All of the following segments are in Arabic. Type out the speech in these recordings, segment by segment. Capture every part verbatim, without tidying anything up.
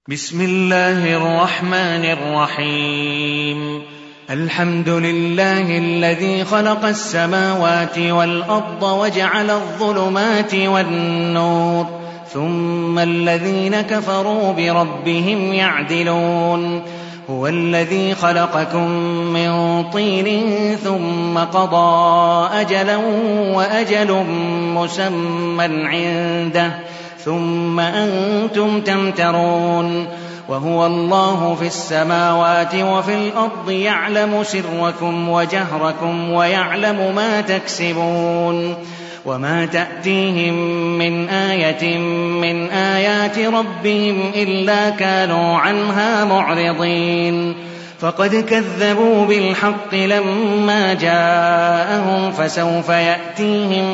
بسم الله الرحمن الرحيم. الحمد لله الذي خلق السماوات والأرض وجعل الظلمات والنور، ثم الذين كفروا بربهم يعدلون. هو الذي خلقكم من طين ثم قضى أجلا وأجل مسمى عنده ثم أنتم تمترون. وهو الله في السماوات وفي الأرض يعلم سركم وجهركم ويعلم ما تكسبون. وما تأتيهم من آية من آيات ربهم إلا كانوا عنها معرضين. فقد كذبوا بالحق لما جاءهم، فسوف يأتيهم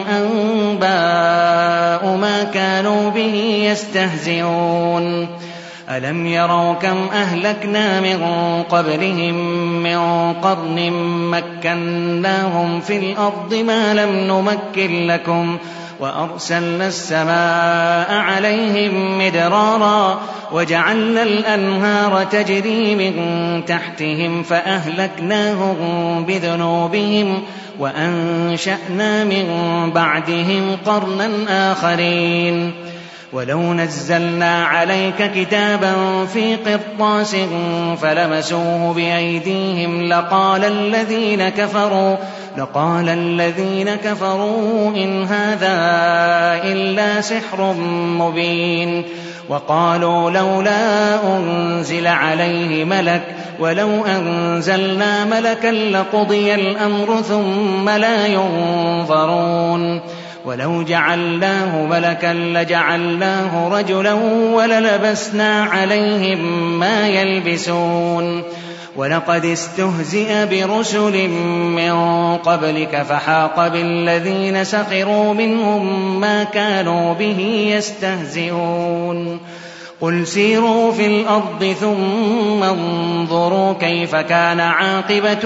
أنباء ما كانوا به يستهزئون. ألم يروا كم أهلكنا من قبلهم من قرن مكناهم في الأرض ما لم نمكن لكم، وأرسلنا السماء عليهم مدرارا وجعلنا الأنهار تجري من تحتهم فأهلكناهم بذنوبهم وأنشأنا من بعدهم قرنا آخرين. ولو نزلنا عليك كتابا في قرطاس فلمسوه بأيديهم لقال الذين كفروا لقال الذين كفروا إن هذا إلا سحر مبين. وقالوا لولا أنزل عليه ملك، ولو أنزلنا ملكا لقضي الأمر ثم لا ينظرون. ولو جعلناه ملكا لجعلناه رجلا وللبسنا عليهم ما يلبسون. ولقد استهزئ برسل من قبلك فحاق بالذين سخروا منهم ما كانوا به يستهزئون. قل سيروا في الأرض ثم انظروا كيف كان عاقبة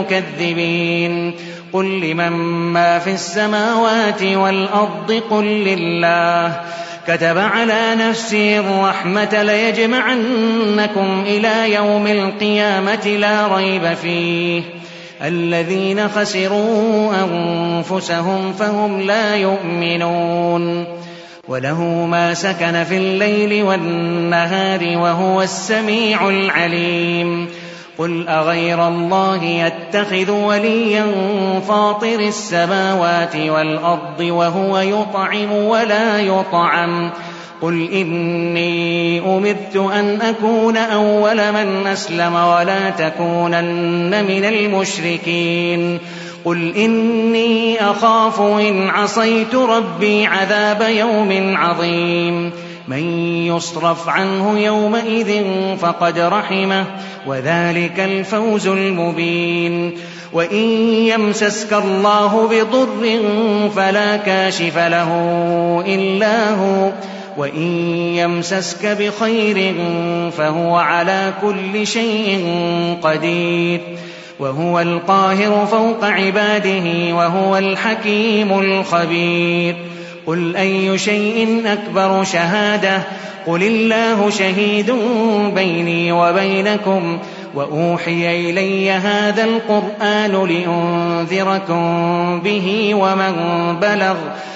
المكذبين. قل لمن ما في السماوات والأرض قل لله. كتب على نفسه الرحمة ليجمعنكم إلى يوم القيامة لا ريب فيه. الذين خسروا أنفسهم فهم لا يؤمنون. وله ما سكن في الليل والنهار وهو السميع العليم. قل أغير الله يتخذ وليا فاطر السماوات والأرض وهو يطعم ولا يطعم. قل إني أمرت أن أكون أول من أسلم ولا تكونن من المشركين. قل إني أخاف إن عصيت ربي عذاب يوم عظيم. من يصرف عنه يومئذ فقد رحمه وذلك الفوز المبين. وإن يمسسك الله بضر فلا كاشف له إلا هو، وإن يمسسك بخير فهو على كل شيء قدير. وهو القاهر فوق عباده وهو الحكيم الخبير. قل أي شيء أكبر شهادة؟ قل الله شهيد بيني وبينكم. وأوحي إلي هذا القرآن لأنذركم به ومن بلغ.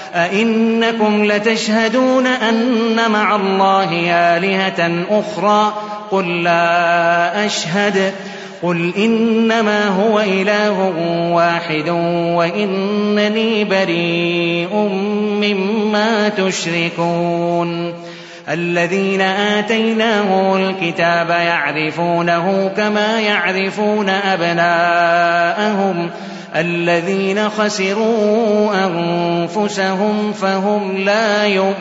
أئنكم لتشهدون أن مع الله آلهة أخرى؟ قل لا أشهد. قل إنما هو إله واحد وإنني بريء مما تشركون. الذين آتيناهم الكتاب يعرفونه كما يعرفون أبناءهم. الذين خسروا أنفسهم فهم لا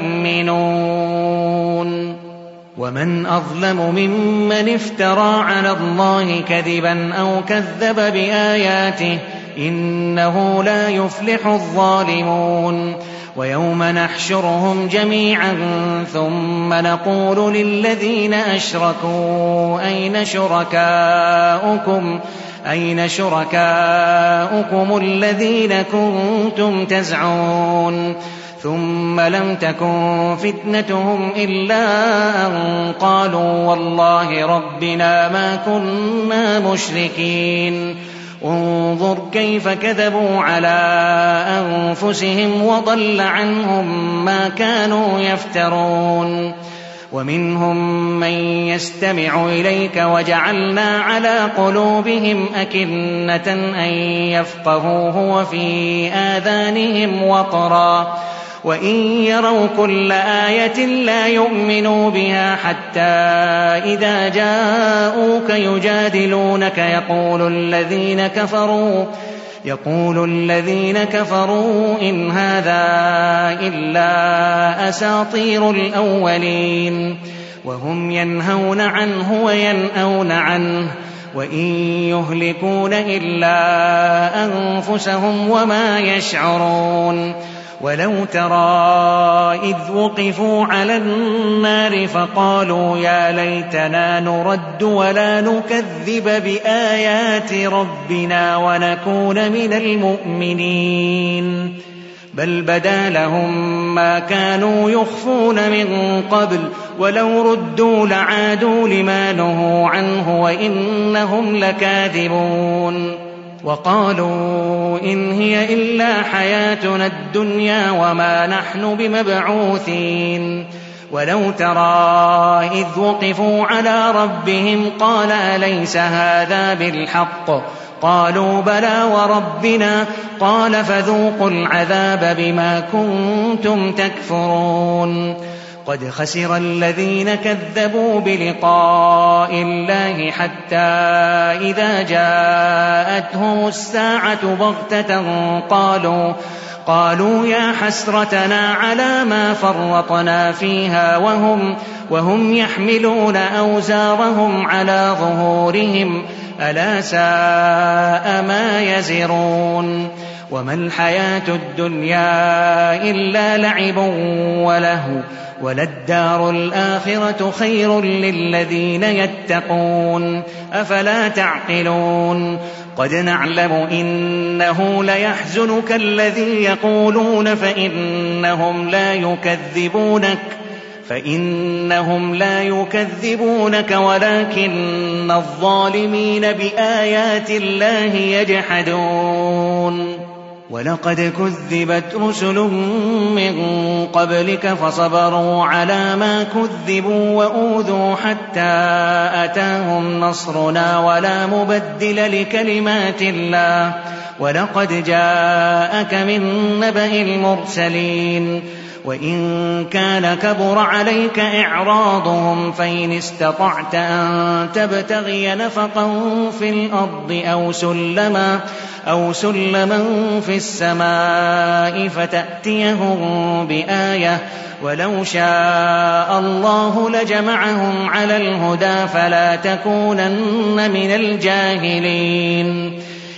يؤمنون. ومن أظلم ممن افترى على الله كذبا أو كذب بآياته إنه لا يفلح الظالمون. ويوم نحشرهم جميعا ثم نقول للذين أشركوا أين شركاؤكم أين شركاؤكم الذين كنتم تزعمون ثم لم تكن فتنتهم إلا أن قالوا والله ربنا ما كنا مشركين انظر كيف كذبوا على أنفسهم وضل عنهم ما كانوا يفترون ومنهم من يستمع إليك وجعلنا على قلوبهم أكنة أن يفقهوه وفي آذانهم وقرا وإن يروا كل آية لا يؤمنوا بها حتى إذا جاءوك يجادلونك يقول الذين كفروا يقول الذين كفروا إن هذا إلا أساطير الأولين وهم ينهون عنه وينأون عنه وإن يهلكون إلا أنفسهم وما يشعرون ولو ترى إذ وقفوا على النار فقالوا يا ليتنا نرد ولا نكذب بآيات ربنا ونكون من المؤمنين بل بدا لهم ما كانوا يخفون من قبل ولو ردوا لعادوا لما نهوا عنه وإنهم لكاذبون وقالوا إن هي إلا حياتنا الدنيا وما نحن بمبعوثين ولو ترى إذ وقفوا على ربهم قال أليس هذا بالحق قالوا بلى وربنا قال فذوقوا العذاب بما كنتم تكفرون قد خسر الذين كذبوا بلقاء الله حتى إذا جاءتهم الساعة بغتة قالوا قالوا يا حسرتنا على ما فرطنا فيها وهم وهم يحملون أوزارهم على ظهورهم ألا ساء ما يزرون وما الحياة الدنيا إلا لعب ولهو وللدار الآخرة خير للذين يتقون أفلا تعقلون قد نعلم إنه ليحزنك الذي يقولون فإنهم لا يكذبونك فإنهم لا يكذبونك ولكن الظالمين بآيات الله يجحدون ولقد كذبت رسل من قبلك فصبروا على ما كذبوا وأوذوا حتى أتاهم نصرنا ولا مبدل لكلمات الله ولقد جاءك من نبأ المرسلين وإن كان كبر عليك إعراضهم فإن استطعت أن تبتغي نفقا في الأرض أو سلما أو سلما في السماء فتأتيهم بآية ولو شاء الله لجمعهم على الهدى فلا تكونن من الجاهلين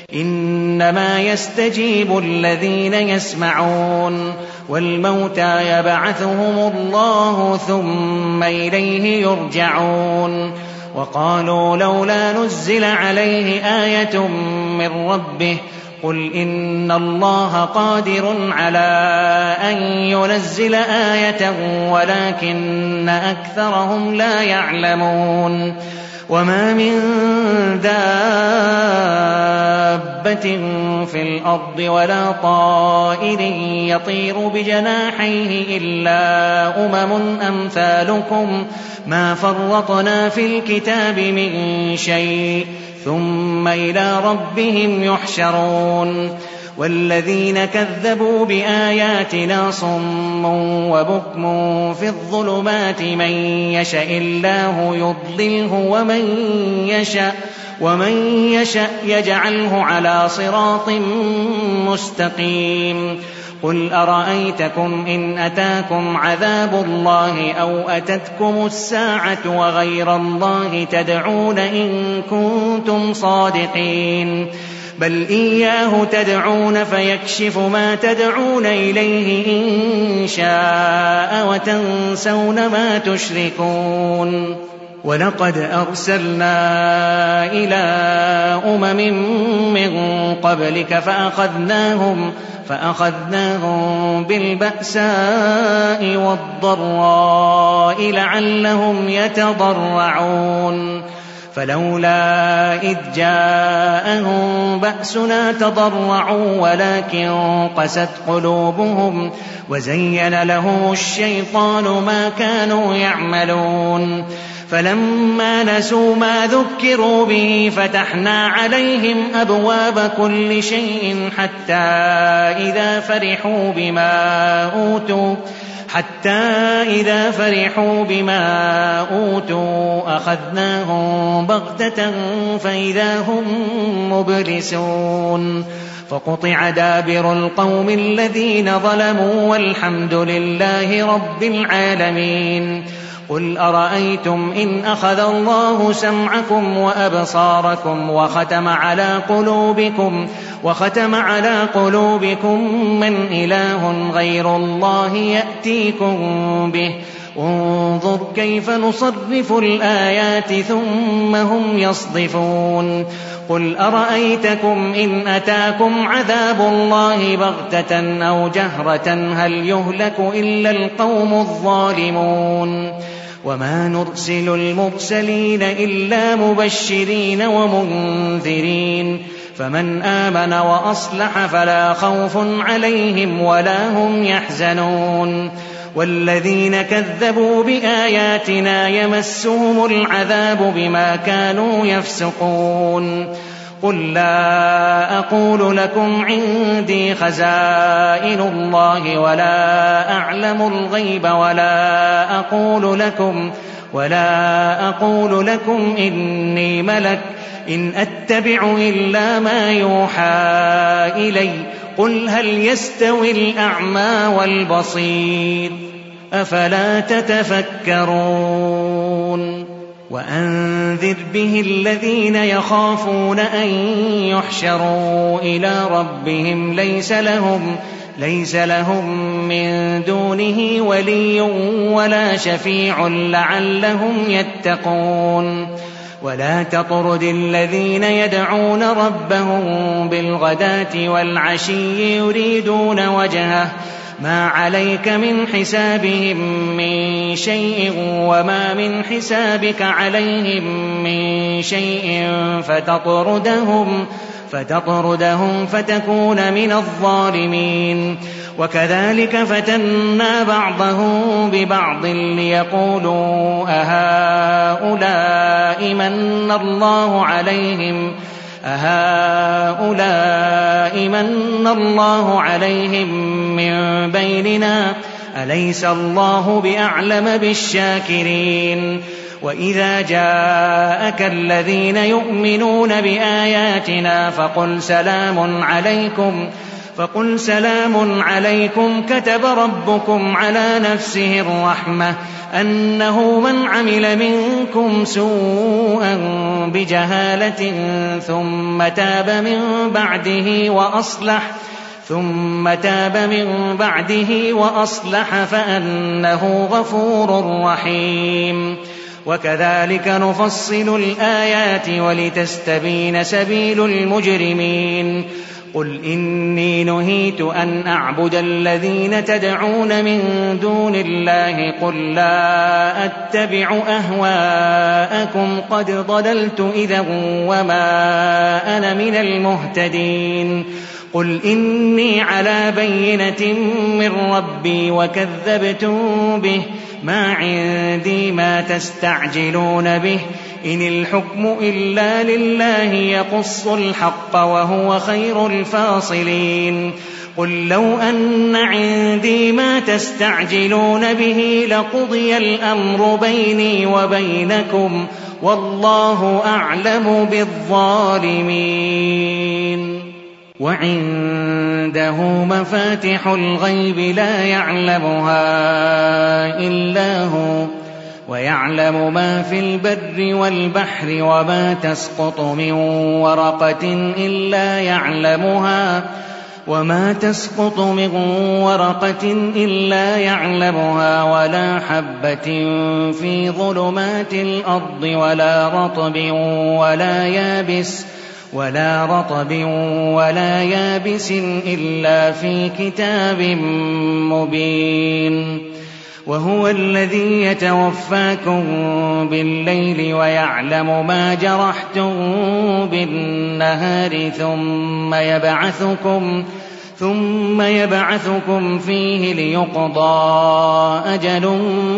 إنما يستجيب الذين يسمعون والموتى يبعثهم الله ثم إليه يرجعون وقالوا لولا نزل عليه آية من ربه قل إن الله قادر على أن ينزل آية ولكن أكثرهم لا يعلمون وما من دابة في الأرض ولا طائر يطير بجناحيه إلا أمم أمثالكم ما فرطنا في الكتاب من شيء ثم إلى ربهم يحشرون والذين كذبوا بآياتنا صم وبكم في الظلمات من يشاء الله يضلله ومن يشاء ومن يشاء يجعله على صراط مستقيم قل أرأيتكم إن أتاكم عذاب الله أو أتتكم الساعة وغير الله تدعون إن كنتم صادقين بل إياه تدعون فيكشف ما تدعون إليه إن شاء وتنسون ما تشركون ولقد أرسلنا إلى أمم من قبلك فأخذناهم, فأخذناهم بالبأساء والضراء لعلهم يتضرعون فلولا إذ جاءهم بأسنا تضرعوا ولكن قست قلوبهم وزين لهم الشيطان ما كانوا يعملون فلما نسوا ما ذكروا به فتحنا عليهم أبواب كل شيء حتى إذا فرحوا بما أوتوا حتى إذا فرحوا بما أوتوا أخذناهم بغتة فإذا هم مبلسون فقطع دابر القوم الذين ظلموا والحمد لله رب العالمين قل أرأيتم إن أخذ الله سمعكم وأبصاركم وختم على قلوبكم وختم على قلوبكم من إله غير الله يأتيكم به انظر كيف نصرف الآيات ثم هم يصدفون قل أرأيتكم إن أتاكم عذاب الله بغتة أو جهرة هل يهلك إلا القوم الظالمون وما نرسل المرسلين إلا مبشرين ومنذرين فمن آمن وأصلح فلا خوف عليهم ولا هم يحزنون والذين كذبوا بآياتنا يمسهم العذاب بما كانوا يفسقون قل لا أقول لكم عندي خزائن الله ولا أعلم الغيب ولا أقول لكم ولا أقول لكم إني ملك إن أتبع إلا ما يوحى إلي قل هل يستوي الأعمى والبصير أفلا تتفكرون وأنذر به الذين يخافون أن يحشروا إلى ربهم ليس لهم ليس لهم من دونه ولي ولا شفيع لعلهم يتقون ولا تطرد الذين يدعون ربهم بالغداة والعشي يريدون وجهه ما عليك من حسابهم من شيء وما من حسابك عليهم من شيء فتطردهم فتطردهم فتكون من الظالمين وكذلك فتنا بعضهم ببعض ليقولوا أهؤلاء من الله عليهم أهؤلاء من الله عليهم من بيننا أليس الله بأعلم بالشاكرين وإذا جاءك الذين يؤمنون بآياتنا فقل سلام عليكم فقل سلام عليكم كتب ربكم على نفسه الرحمة أنه من عمل منكم سوءا بجهالة ثم تاب من بعده وأصلح ثم تاب من بعده وأصلح فأنه غفور رحيم وكذلك نفصل الآيات ولتستبين سبيل المجرمين قل إني نهيت أن أعبد الذين تدعون من دون الله قل لا أتبع أهواءكم قد ضللت إذا وما أنا من المهتدين قل إني على بينة من ربي وكذبتم به ما عندي ما تستعجلون به إن الحكم إلا لله يقص الحق وهو خير الفاصلين قل لو أن عندي ما تستعجلون به لقضي الأمر بيني وبينكم والله أعلم بالظالمين وعنده مفاتح الغيب لا يعلمها إلا هو ويعلم ما في البر والبحر وما تسقط من ورقة إلا يعلمها وما تسقط من ورقة إلا يعلمها ولا حبة في ظلمات الأرض ولا رطب ولا يابس ولا رطب ولا يابس إلا في كتاب مبين. وهو الذي يتوفاكم بالليل ويعلم ما جرحتم بالنهار ثم يبعثكم ثم يبعثكم فيه ليقضى أجل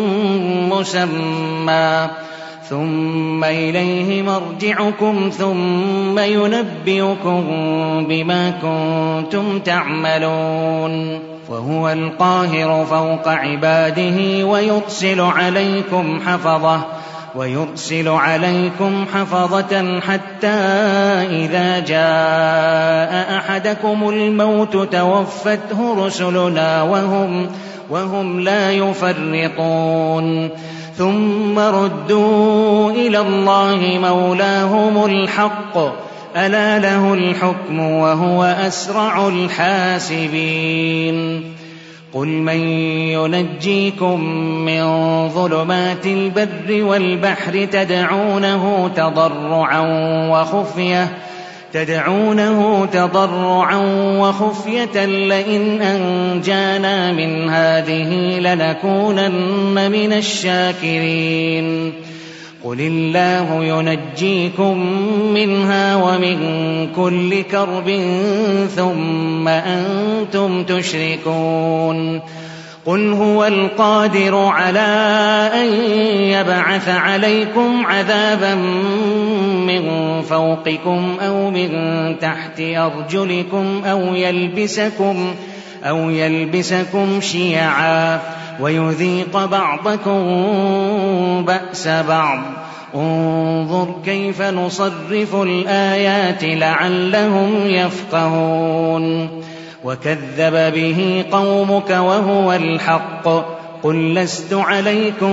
مسمى ثم إليه مرجعكم ثم ينبئكم بما كنتم تعملون. وهو القاهر فوق عباده ويرسل عليكم حفظة ويرسل عليكم حفظة حتى إذا جاء أحدكم الموت توفته رسلنا وهم, وهم لا يفرطون ثم ردوا إلى الله مولاهم الحق ألا له الحكم وهو أسرع الحاسبين. قل من ينجيكم من ظلمات البر والبحر تدعونه تضرعا وخفية تدعونه تضرعا وخفية لئن أنجانا من هذه لنكونن من الشاكرين. قل الله ينجيكم منها ومن كل كرب ثم أنتم تشركون. قل هو القادر على أن يبعث عليكم عذابا من فوقكم أو من تحت أرجلكم أو يلبسكم أو يلبسكم شيعا ويذيق بعضكم بأس بعض. انظر كيف نصرف الآيات لعلهم يفقهون. وكذب به قومك وهو الحق قل لست عليكم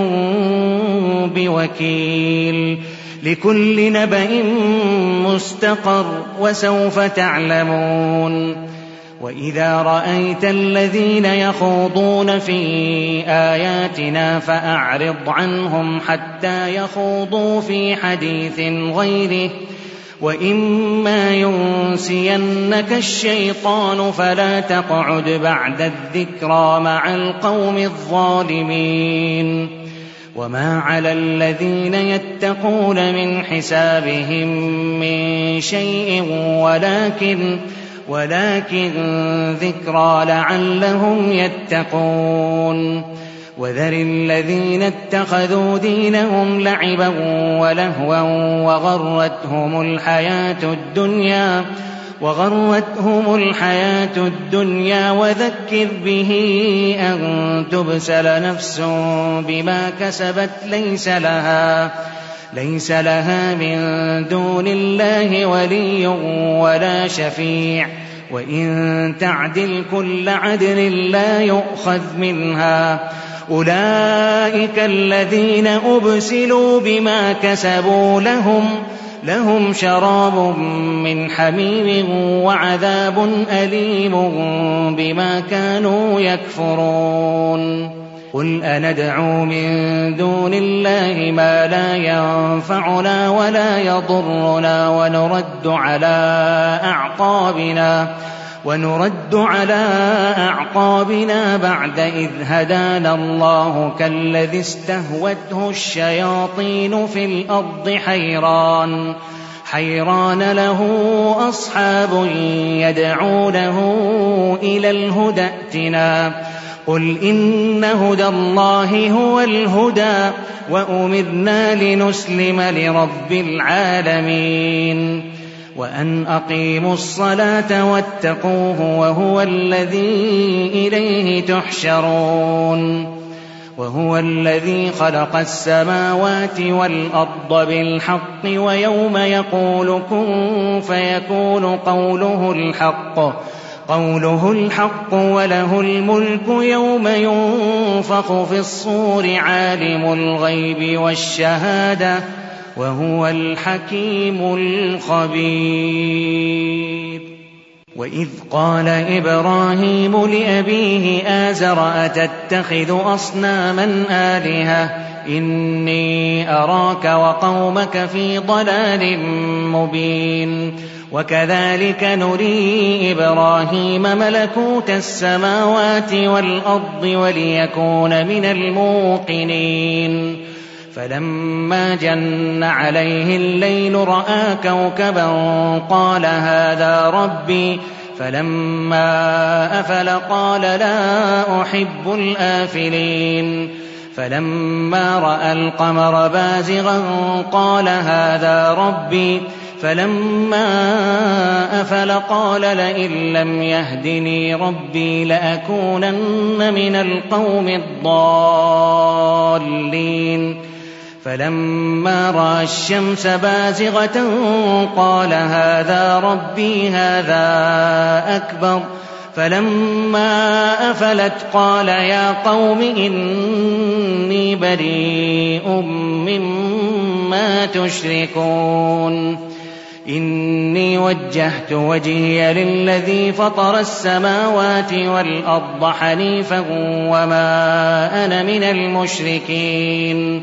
بوكيل. لكل نبأ مستقر وسوف تعلمون. وإذا رأيت الذين يخوضون في آياتنا فأعرض عنهم حتى يخوضوا في حديث غيره وإما ينسينك الشيطان فلا تقعد بعد الذكرى مع القوم الظالمين. وما على الذين يتقون من حسابهم من شيء ولكن ولكن ذكرى لعلهم يتقون. وذر الذين اتخذوا دينهم لعبا ولهوا وغرتهم الحياة الدنيا وغرتهم الحياة الدنيا وذكر به أن تبسل نفس بما كسبت ليس لها ليس لها من دون الله ولي ولا شفيع وإن تعدل كل عدل لا يؤخذ منها. أولئك الذين أبسلوا بما كسبوا لهم لهم شراب من حميم وعذاب أليم بما كانوا يكفرون. قل أندعو من دون الله ما لا ينفعنا ولا يضرنا ونرد على أعقابنا ونرد على أعقابنا بعد إذ هدانا الله كالذي استهوته الشياطين في الأرض حيران حيران له أصحاب يدعونه إلى الهدى ائتنا. قل إن هدى الله هو الهدى وأمرنا لنسلم لرب العالمين وأن أقيموا الصلاة واتقوه وهو الذي إليه تحشرون. وهو الذي خلق السماوات والأرض بالحق ويوم يقول كن فيكون قوله الحق قوله الحق وله الملك يوم ينفخ في الصور عالم الغيب والشهادة وهو الحكيم الخبير. وإذ قال إبراهيم لأبيه آزر أتتخذ أصناما آلهة إني أراك وقومك في ضلال مبين. وكذلك نري إبراهيم ملكوت السماوات والأرض وليكون من الموقنين. فلما جن عليه الليل رأى كوكبا قال هذا ربي فلما أفل قال لا أحب الآفلين. فلما رأى القمر بازغا قال هذا ربي فلما أفل قال لئن لم يهدني ربي لأكونن من القوم الضالين. فلما رأى الشمس بازغة قال هذا ربي هذا أكبر. فلما أفلت قال يا قوم إني بريء مما تشركون إني وجهت وجهي للذي فطر السماوات والأرض حنيفا وما أنا من المشركين.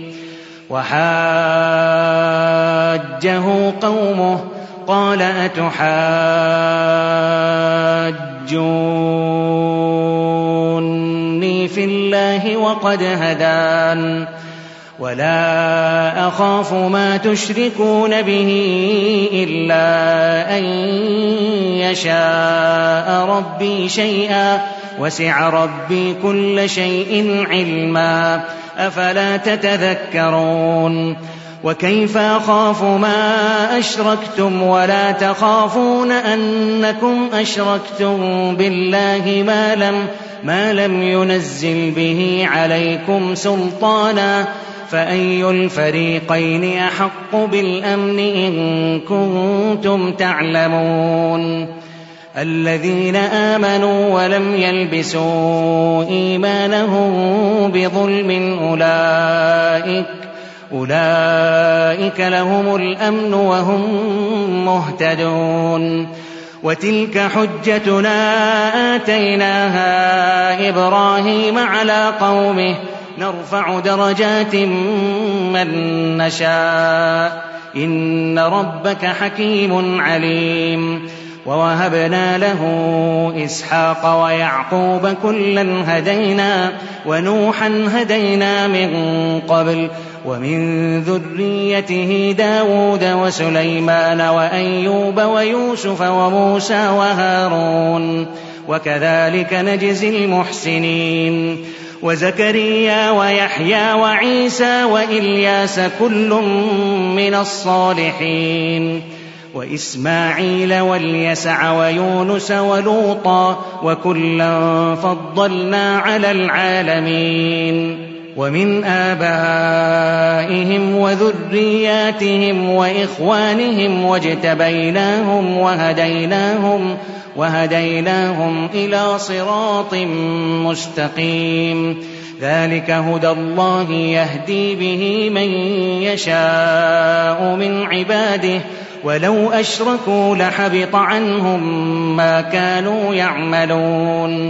وحاجه قومه قال أتحاجوني في الله وقد هدان ولا أخاف ما تشركون به إلا أن يشاء ربي شيئا وسع ربي كل شيء علما أفلا تتذكرون. وكيف أخاف ما أشركتم ولا تخافون أنكم أشركتم بالله ما لم, ما لم ينزل به عليكم سلطانا فأي الفريقين أحق بالأمن إن كنتم تعلمون. الذين آمنوا ولم يلبسوا إيمانهم بظلم أولئك أولئك لهم الأمن وهم مهتدون. وتلك حجتنا آتيناها إبراهيم على قومه نرفع درجات من نشاء إن ربك حكيم عليم. ووهبنا له إسحاق ويعقوب كلا هدينا ونوحا هدينا من قبل ومن ذريته داود وسليمان وأيوب ويوسف وموسى وهارون وكذلك نجزي المحسنين. وزكريا ويحيى وعيسى وإلياس كل من الصالحين وإسماعيل واليسع ويونس ولوطا وكلا فضلنا على العالمين. ومن آبائهم وذرياتهم وإخوانهم واجتبيناهم وهديناهم وهديناهم إلى صراط مستقيم. ذلك هدى الله يهدي به من يشاء من عباده ولو أشركوا لحبط عنهم ما كانوا يعملون.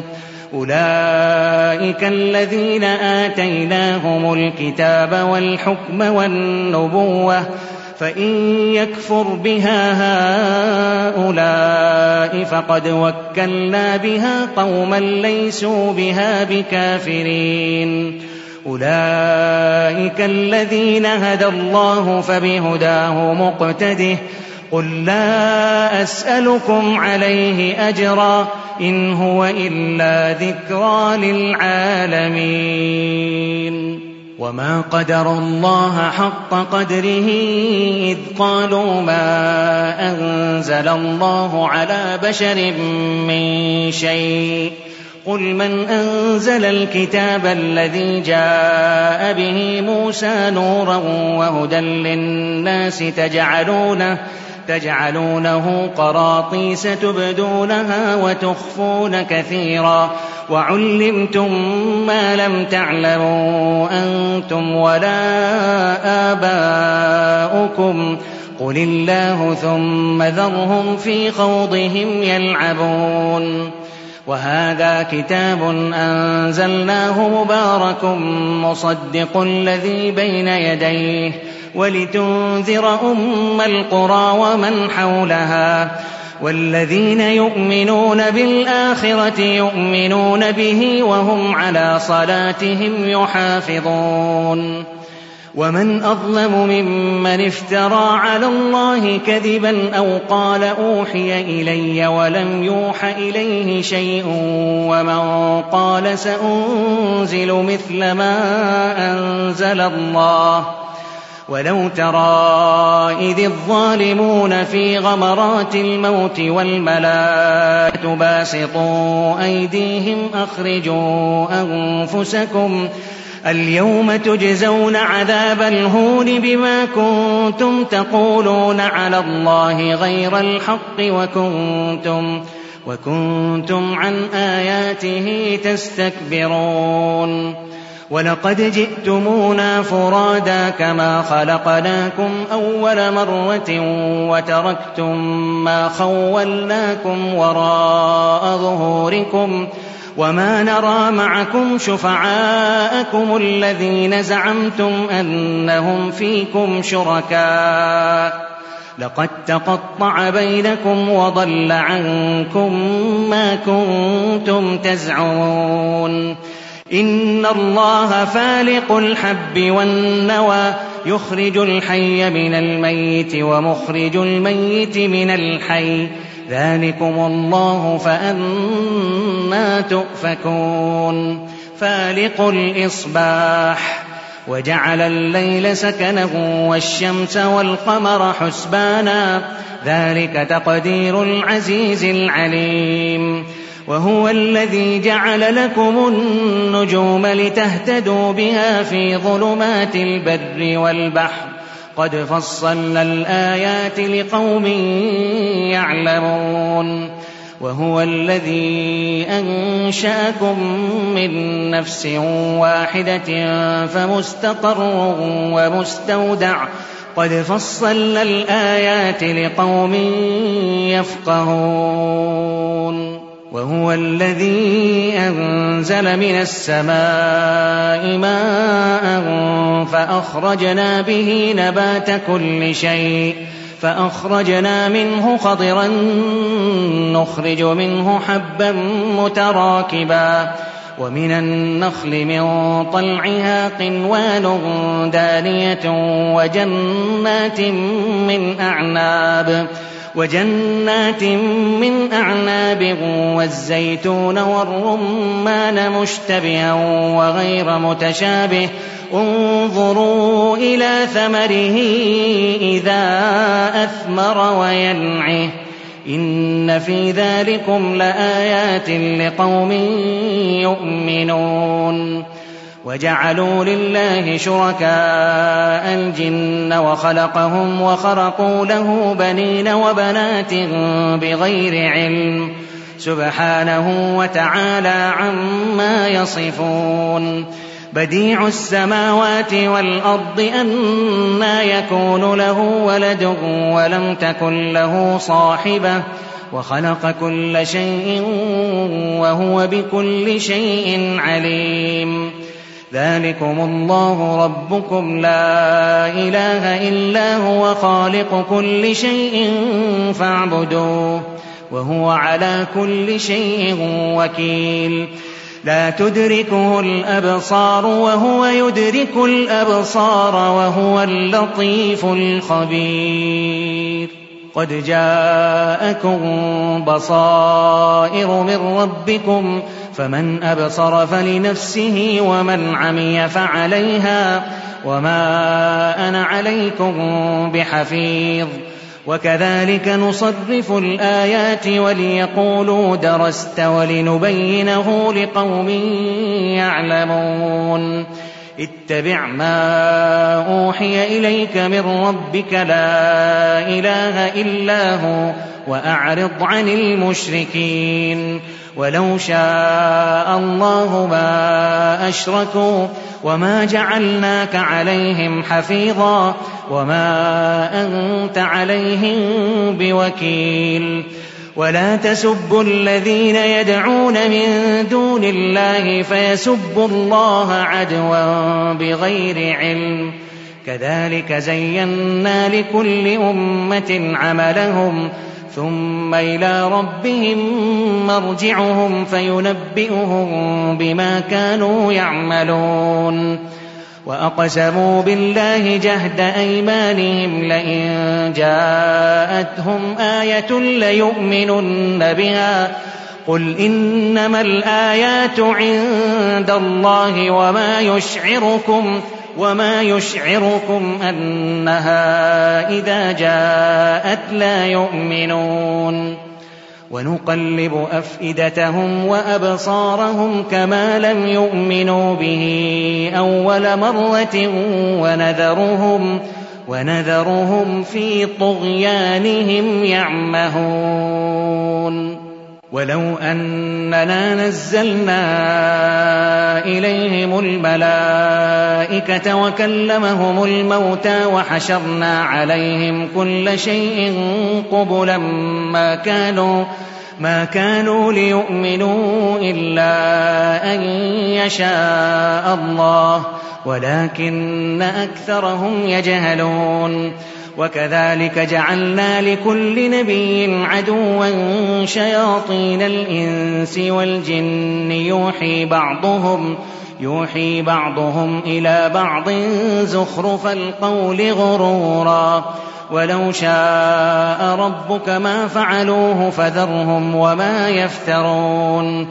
أولئك الذين آتيناهم الكتاب والحكم والنبوة فإن يكفر بها هؤلاء فقد وكلنا بها قوما ليسوا بها بكافرين. أولئك الذين هدى الله فبهداه مقتده قل لا أسألكم عليه أجرا إن هو إلا ذكرى للعالمين. وما قدر الله حق قدره إذ قالوا ما أنزل الله على بشر من شيء قل من أنزل الكتاب الذي جاء به موسى نورا وهدى للناس تجعلونه تجعلونه قراطيس تبدونها وتخفون كثيرا وعلمتم ما لم تعلموا أنتم ولا آباؤكم قل الله ثم ذرهم في خوضهم يلعبون وهذا كتاب أنزلناه مبارك مصدق الذي بين يديه ولتنذر أم القرى ومن حولها والذين يؤمنون بالآخرة يؤمنون به وهم على صلاتهم يحافظون ومن أظلم ممن افترى على الله كذبا أو قال أوحي إلي ولم يوح إليه شيء ومن قال سأنزل مثل ما أنزل الله ولو ترى إذ الظالمون في غمرات الموت والملائكة باسطوا أيديهم أخرجوا أنفسكم اليوم تجزون عذاب الهون بما كنتم تقولون على الله غير الحق وكنتم, وكنتم عن آياته تستكبرون ولقد جئتمونا فرادا كما خلقناكم أول مرة وتركتم ما خولناكم وراء ظهوركم وما نرى معكم شفعاءكم الذين زعمتم أنهم فيكم شركاء لقد تقطع بينكم وضل عنكم ما كنتم تزعمون إن الله فالق الحب والنوى يخرج الحي من الميت ومخرج الميت من الحي ذلكم الله فأنى تؤفكون فالق الإصباح وجعل الليل سكنا والشمس والقمر حسبانا ذلك تقدير العزيز العليم وهو الذي جعل لكم النجوم لتهتدوا بها في ظلمات البر والبحر قد فصلنا الآيات لقوم يعلمون وهو الذي أنشأكم من نفس واحدة فمستقر ومستودع قد فصلنا الآيات لقوم يفقهون وهو الذي أنزل من السماء ماء فأخرجنا به نبات كل شيء فأخرجنا منه خضرا نخرج منه حبا متراكبا ومن النخل من طلعها قنوان دانية وجنات من أعناب وجنات من أعناب والزيتون والرمان مشتبها وغير متشابه انظروا إلى ثمره إذا أثمر وينعه إن في ذلكم لآيات لقوم يؤمنون وجعلوا لله شركاء الجن وخلقهم وخرقوا له بنين وبنات بغير علم سبحانه وتعالى عما يصفون بديع السماوات والأرض أنى يكون له ولد ولم تكن له صاحبة وخلق كل شيء وهو بكل شيء عليم ذلكم الله ربكم لا إله إلا هو خالق كل شيء فاعبدوه وهو على كل شيء وكيل لا تدركه الأبصار وهو يدرك الأبصار وهو اللطيف الخبير قد جاءكم بصائر من ربكم فمن أبصر فلنفسه ومن عمي فعليها وما أنا عليكم بحفيظ وكذلك نصرف الآيات وليقولوا درست ولنبينه لقوم يعلمون اتبع ما أوحي إليك من ربك لا إله إلا هو وأعرض عن المشركين ولو شاء الله ما أشركوا وما جعلناك عليهم حفيظا وما أنت عليهم بوكيل ولا تسبوا الذين يدعون من دون الله فيسبوا الله عدوا بغير علم كذلك زينا لكل أمة عملهم ثم إلى ربهم مرجعهم فينبئهم بما كانوا يعملون وأقسموا بالله جهد أيمانهم لئن جاءتهم آية ليؤمنن بها قل إنما الآيات عند الله وما يشعركم وما يشعركم أنها إذا جاءت لا يؤمنون ونقلب أفئدتهم وأبصارهم كما لم يؤمنوا به أول مرة ونذرهم, ونذرهم في طغيانهم يعمهون ولو أننا نزلنا إليهم الملائكة وكلمهم الموتى وحشرنا عليهم كل شيء قبلا ما كانوا, ما كانوا ليؤمنوا إلا أن يشاء الله ولكن أكثرهم يجهلون وكذلك جعلنا لكل نبي عدوا شياطين الإنس والجن يوحي بعضهم, يوحي بعضهم إلى بعض زخرف القول غرورا ولو شاء ربك ما فعلوه فذرهم وما يفترون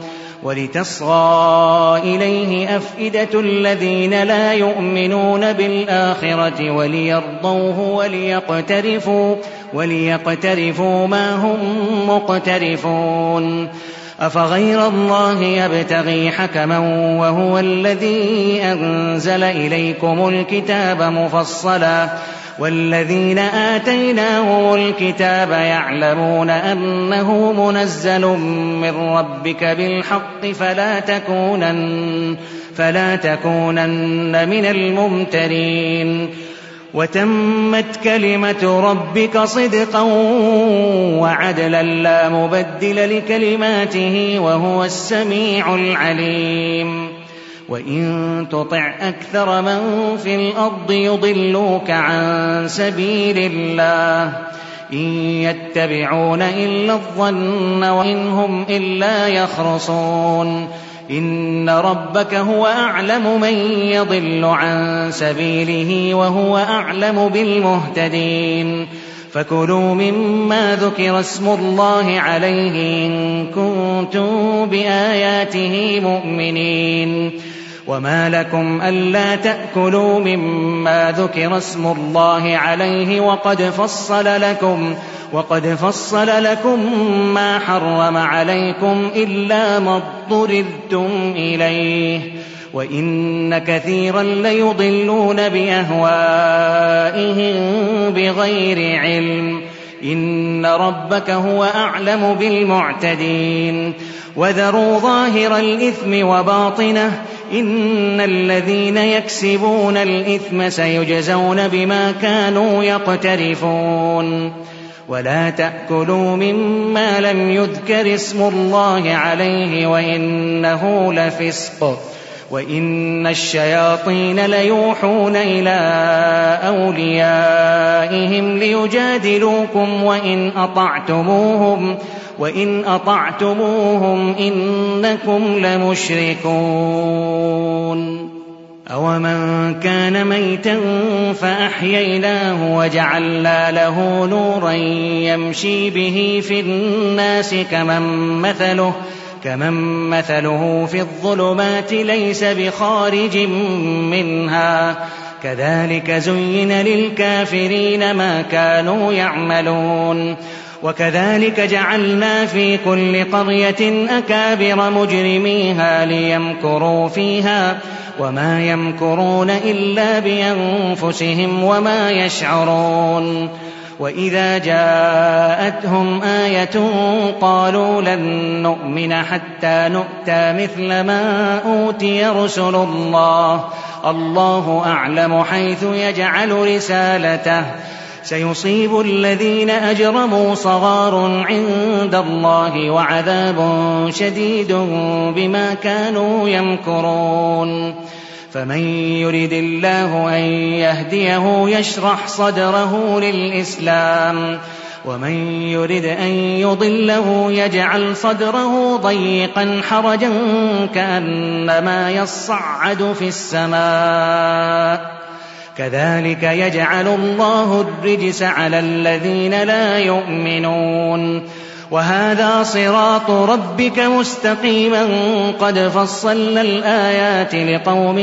ولتصغى إليه أفئدة الذين لا يؤمنون بالآخرة وليرضوه وليقترفوا, وليقترفوا ما هم مقترفون أفغير الله يبتغي حكما وهو الذي أنزل إليكم الكتاب مفصلا والذين آتيناهم الكتاب يعلمون أنه منزل من ربك بالحق فلا تكونن, فلا تكونن من الممترين وتمت كلمة ربك صدقا وعدلا لا مبدل لكلماته وهو السميع العليم وإن تطع أكثر من في الأرض يضلوك عن سبيل الله إن يتبعون إلا الظن وإن هم إلا يخرصون إن ربك هو أعلم من يضل عن سبيله وهو أعلم بالمهتدين فكلوا مما ذكر اسم الله عليه إن كنتم بآياته مؤمنين وما لكم ألا تأكلوا مما ذكر اسم الله عليه وقد فصل لكم وقد فصل لكم ما حرم عليكم إلا ما اضطررتم إليه وإن كثيرا ليضلون بأهوائهم بغير علم إن ربك هو أعلم بالمعتدين وذروا ظاهر الإثم وباطنه إن الذين يكسبون الإثم سيجزون بما كانوا يقترفون ولا تأكلوا مما لم يذكر اسم الله عليه وإنه لفسق وإن الشياطين ليوحون إلى أوليائهم ليجادلوكم وإن أطعتموهم وإن أطعتموهم إنكم لمشركون أومن كان ميتا فأحييناه وجعلنا له نورا يمشي به في الناس كمن مثله كمن مثله في الظلمات ليس بخارج منها كذلك زين للكافرين ما كانوا يعملون وكذلك جعلنا في كل قرية أكابر مجرميها ليمكروا فيها وما يمكرون إلا بأنفسهم وما يشعرون. وإذا جاءتهم آية قالوا لن نؤمن حتى نؤتى مثل ما أوتي رسل الله الله أعلم حيث يجعل رسالته سيصيب الذين أجرموا صغار عند الله وعذاب شديد بما كانوا يمكرون. فمن يرد الله أن يهديه يشرح صدره للإسلام ومن يرد أن يضله يجعل صدره ضيقا حرجا كأنما يصعد في السماء كذلك يجعل الله الرجس على الذين لا يؤمنون. وهذا صراط ربك مستقيما قد فصلنا الآيات لقوم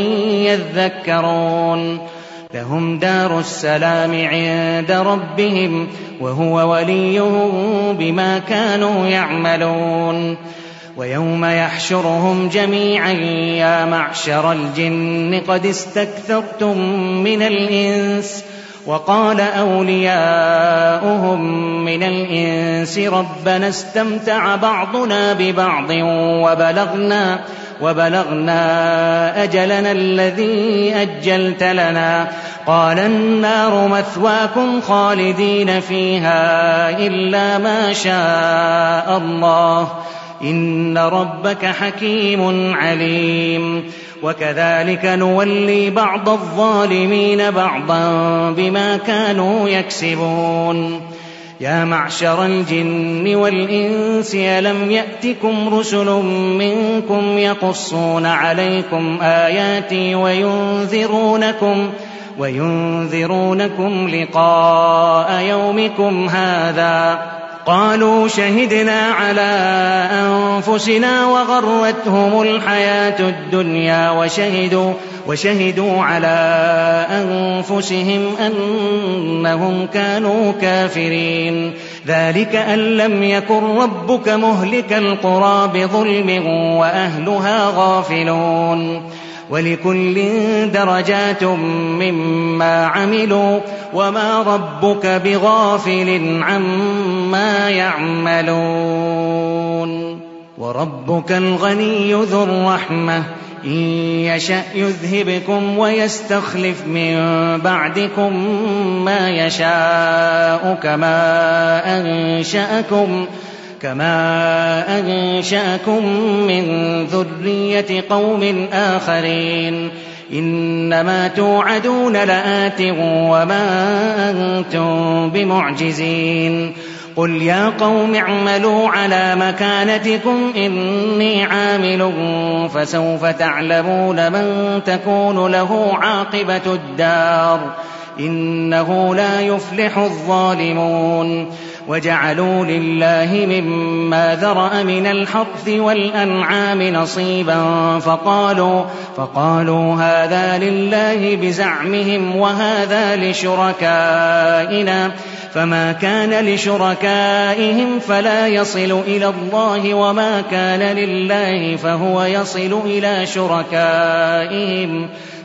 يذكرون. لهم دار السلام عند ربهم وهو وليهم بما كانوا يعملون. ويوم يحشرهم جميعا يا معشر الجن قد استكثرتم من الإنس وقال أولياؤهم من الإنس ربنا استمتع بعضنا ببعض وبلغنا, وبلغنا أجلنا الذي أجلت لنا قال النار مثواكم خالدين فيها إلا ما شاء الله إن ربك حكيم عليم. وكذلك نولي بعض الظالمين بعضا بما كانوا يكسبون. يا معشر الجن والإنس ألم يأتكم رسل منكم يقصون عليكم آياتي وينذرونكم وينذرونكم لقاء يومكم هذا قالوا شهدنا على أنفسنا وغرتهم الحياة الدنيا وشهدوا, وشهدوا على أنفسهم أنهم كانوا كافرين. ذلك أن لم يكن ربك مهلك القرى بظلم وأهلها غافلون. ولكل درجات مما عملوا وما ربك بغافل عما يعملون. وربك الغني ذو الرحمة إن يشأ يذهبكم ويستخلف من بعدكم ما يشاء كما أنشأكم كما أنشأكم من ذرية قوم آخرين إنما توعدون لآت وما أنتم بمعجزين. قل يا قوم اعملوا على مكانتكم إني عامل فسوف تعلمون من تكون له عاقبة الدار إنه لا يفلح الظالمون. وجعلوا لله مما ذرأ من الحرث والأنعام نصيبا فقالوا, فقالوا هذا لله بزعمهم وهذا لشركائنا فما كان لشركائهم فلا يصل إلى الله وما كان لله فهو يصل إلى شركائهم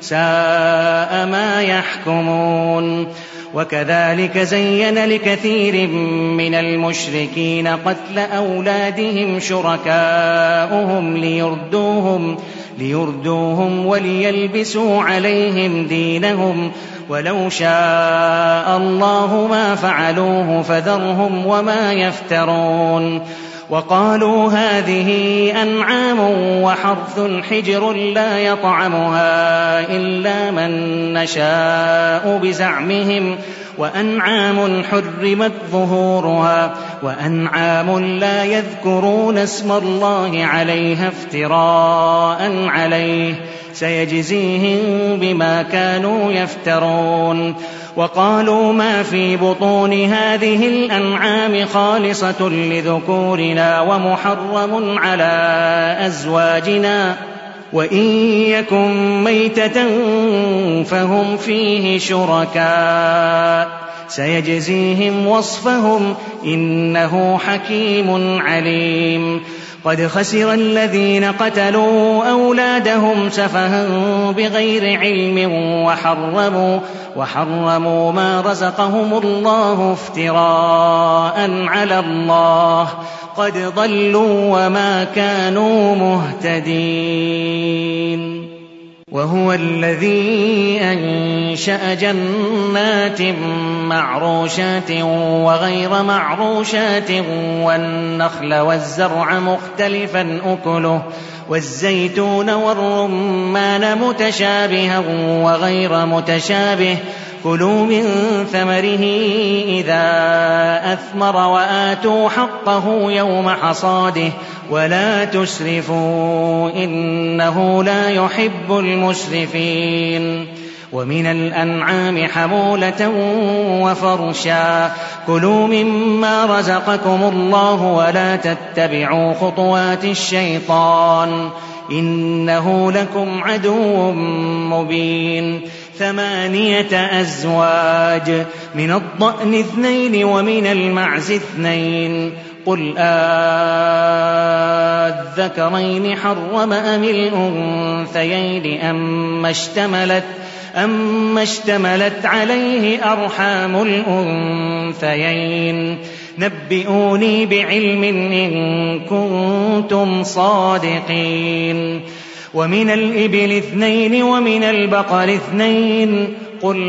ساء ما يحكمون. وكذلك زين لكثير من المشركين قتل أولادهم شركاؤهم ليردوهم, ليردوهم وليلبسوا عليهم دينهم ولو شاء الله ما فعلوه فذرهم وما يفترون. وقالوا هذه أنعام وحرث حجر لا يطعمها إلا من نشاء بزعمهم وأنعام حرمت ظهورها وأنعام لا يذكرون اسم الله عليها افتراء عليه سيجزيهم بما كانوا يفترون. وقالوا ما في بطون هذه الأنعام خالصة لذكورنا ومحرم على أزواجنا وإن يكن ميتة فهم فيه شركاء سيجزيهم وصفهم إنه حكيم عليم. قد خسر الذين قتلوا أولادهم سفها بغير علم وحرموا, وحرموا ما رزقهم الله افتراء على الله قد ضلوا وما كانوا مهتدين. وهو الذي أنشأ جنات معروشات وغير معروشات والنخل والزرع مختلفا أكله والزيتون والرمان متشابها وغير متشابه كلوا من ثمره إذا أثمر وآتوا حقه يوم حصاده ولا تسرفوا إنه لا يحب المسرفين. ومن الأنعام حمولة وفرشا كلوا مما رزقكم الله ولا تتبعوا خطوات الشيطان إنه لكم عدو مبين. ثمانية أزواج من الضأن اثنين ومن المعز اثنين قل آذكرين حرم أم الأنثيين أم اشتملت, أم اشتملت عليه أرحام الأنثيين نبئوني بعلم إن كنتم صادقين. ومن الإبل اثنين ومن البقر اثنين قل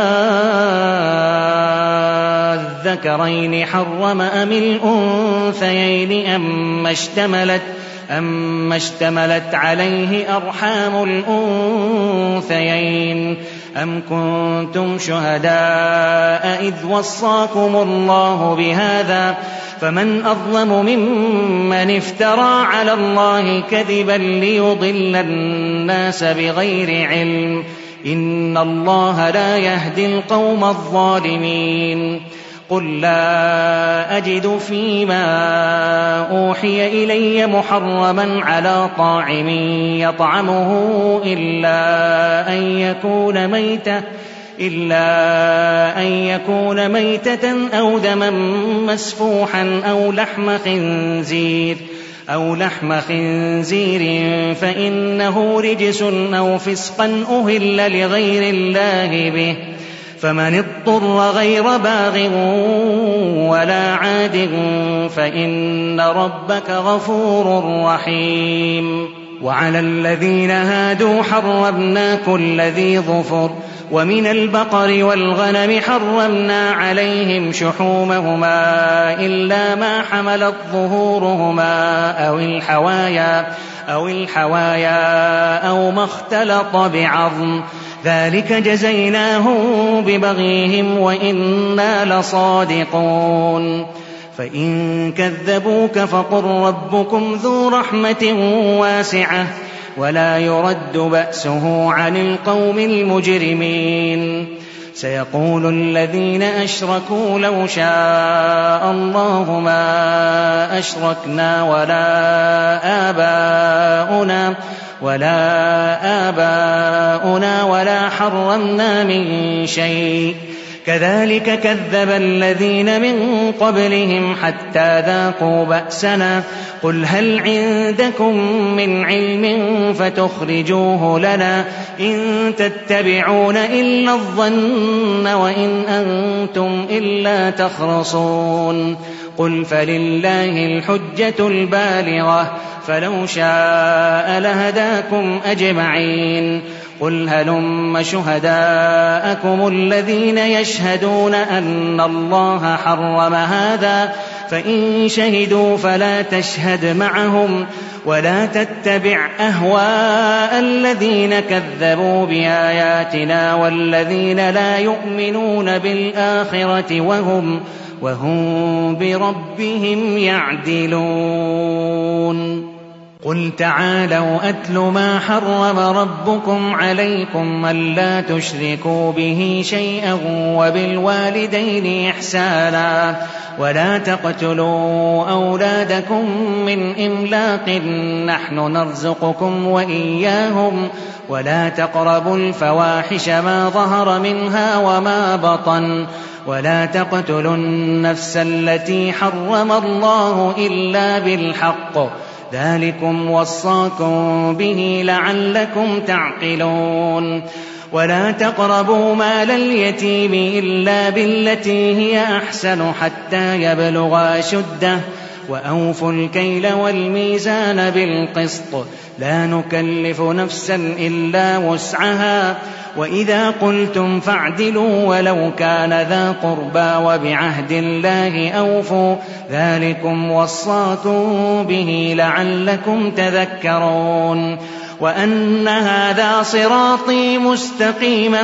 آذكرين حرم أم الأنثيين أم اشتملت, أم اشتملت عليه أرحام الأنثيين أم كنتم شهداء إذ وصاكم الله بهذا فمن أظلم ممن افترى على الله كذبا ليضل الناس بغير علم إن الله لا يهدي القوم الظالمين. قل لا أجد فيما أوحي إلي محرما على طاعم يطعمه إلا أن يكون ميتة إلا أن يكون ميتة أو دما مسفوحا أو لحم خنزير أو لحم خنزير فإنه رجس أو فسقا أهل لغير الله به فمن اضطر غير باغ ولا عاد فإن ربك غفور رحيم. وعلى الذين هادوا حرمنا كل ذي ظفر ومن البقر والغنم حرمنا عليهم شحومهما إلا ما حملت ظهورهما أو الحوايا أو الحوايا أو ما اختلط بعظم ذلك جزيناهم ببغيهم وإنا لصادقون. فإن كذبوك فقل ربكم ذو رحمة واسعة ولا يرد بأسه عن القوم المجرمين. سيقول الذين أشركوا لو شاء الله ما أشركنا ولا آباؤنا ولا آباؤنا ولا حرمنا من شيء كذلك كذب الذين من قبلهم حتى ذاقوا بأسنا قل هل عندكم من علم فتخرجوه لنا إن تتبعون إلا الظن وإن أنتم إلا تخرصون. قل فلله الحجة البالغة فلو شاء لهداكم أجمعين. قل هلم شهداءكم الذين يشهدون أن الله حرم هذا فإن شهدوا فلا تشهد معهم ولا تتبع أهواء الذين كذبوا بآياتنا والذين لا يؤمنون بالآخرة وهم وهم بربهم يعدلون. قل تعالوا أتل ما حرم ربكم عليكم ألا تشركوا به شيئا وبالوالدين إحسانا ولا تقتلوا أولادكم من إملاق نحن نرزقكم وإياهم ولا تقربوا الفواحش ما ظهر منها وما بطن ولا تقتلوا النفس التي حرم الله إلا بالحق ذلكم وصاكم به لعلكم تعقلون ولا تقربوا مال اليتيم إلا بالتي هي أحسن حتى يبلغ أشده وأوفوا الكيل والميزان بالقسط لا نكلف نفسا إلا وسعها وإذا قلتم فاعدلوا ولو كان ذا قربى وبعهد الله أوفوا ذلكم وصاكم به لعلكم تذكرون وأن هذا صراطي مستقيما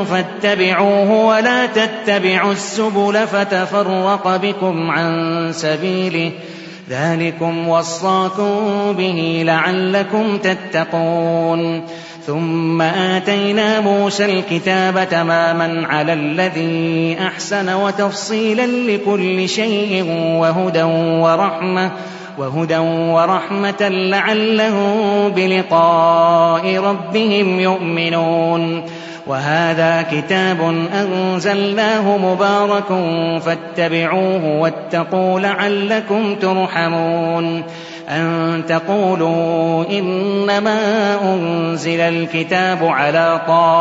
فاتبعوه ولا تتبعوا السبل فتفرق بكم عن سبيله ذلكم وصاكم به لعلكم تتقون ثم آتينا موسى الكتاب تماما على الذي أحسن وتفصيلا لكل شيء وهدى ورحمة وهدى ورحمة لعلهم بلقاء ربهم يؤمنون وهذا كتاب أنزلناه مبارك فاتبعوه واتقوا لعلكم ترحمون أن تقولوا إنما أنزل الكتاب على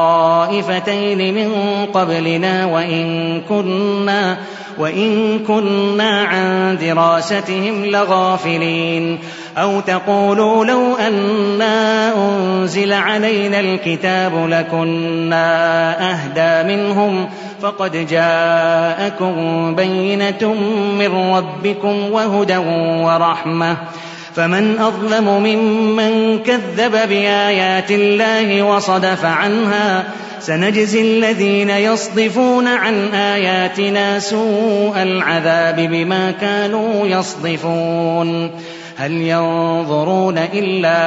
طائفتين من قبلنا وإن كنا وإن كنا عن دراستهم لغافلين أو تقولوا لو أنا أنزل علينا الكتاب لكنا أهدى منهم فقد جاءكم بينة من ربكم وهدى ورحمة فمن أظلم ممن كذب بآيات الله وصدف عنها سنجزي الذين يصدفون عن آياتنا سوء العذاب بما كانوا يصدفون هل ينظرون إلا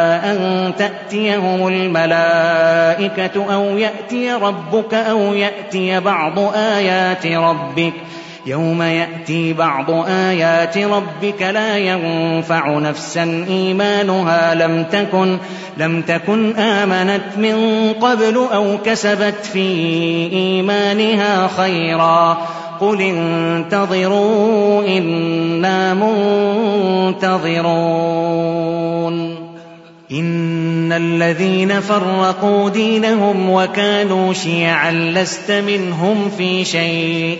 أن تأتيهم الملائكة أو يأتي ربك أو يأتي بعض آيات ربك يوم يأتي بعض آيات ربك لا ينفع نفسا إيمانها لم تكن لم تكن آمنت من قبل أو كسبت في إيمانها خيرا قل انتظروا إنا منتظرون إن الذين فرقوا دينهم وكانوا شيعا لست منهم في شيء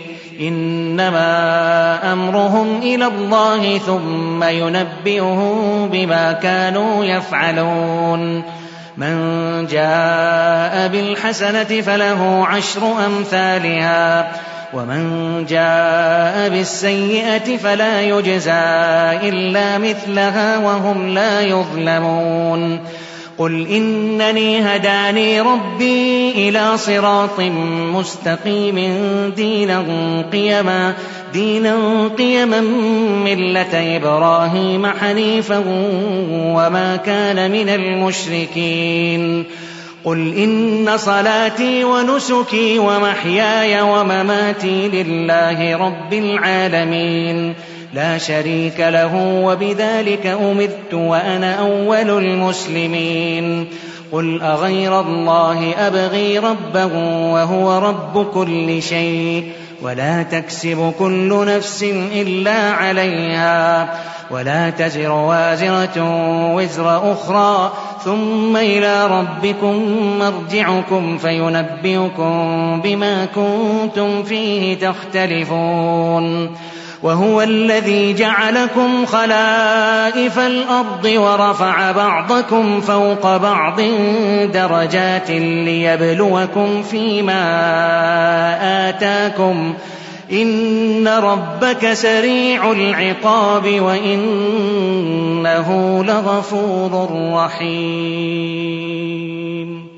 إنما أمرهم إلى الله ثم ينبئهم بما كانوا يفعلون من جاء بالحسنة فله عشر أمثالها ومن جاء بالسيئة فلا يجزى إلا مثلها وهم لا يظلمون قل إنني هداني ربي إلى صراط مستقيم دينا قيما دينا قيما ملة إبراهيم حنيفا وما كان من المشركين قل إن صلاتي ونسكي ومحياي ومماتي لله رب العالمين لا شريك له وبذلك أمرت وأنا أول المسلمين قل أغير الله أبغي ربا وهو رب كل شيء ولا تكسب كل نفس إلا عليها ولا تزر وازرة وزر أخرى ثم إلى ربكم مرجعكم فينبئكم بما كنتم فيه تختلفون وهو الذي جعلكم خلائف الأرض ورفع بعضكم فوق بعض درجات ليبلوكم فيما آتاكم إن ربك سريع العقاب وإنه لغفور رحيم